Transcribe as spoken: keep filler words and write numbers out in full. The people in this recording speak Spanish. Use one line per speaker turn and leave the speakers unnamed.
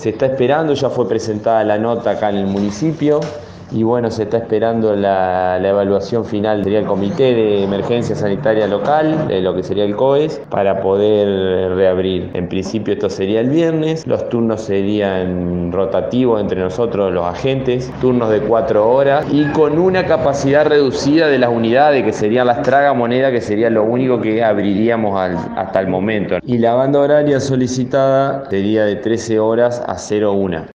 Se está esperando, ya fue presentada la nota acá en el municipio. Y bueno, se está esperando la, la evaluación final del Comité de Emergencia Sanitaria Local, de lo que sería el C O E S, para poder reabrir. En principio esto sería el viernes, los turnos serían rotativos entre nosotros los agentes, turnos de cuatro horas y con una capacidad reducida de las unidades, que serían las tragamonedas, que sería lo único que abriríamos al, hasta el momento. Y la banda horaria solicitada sería de trece horas a cero una.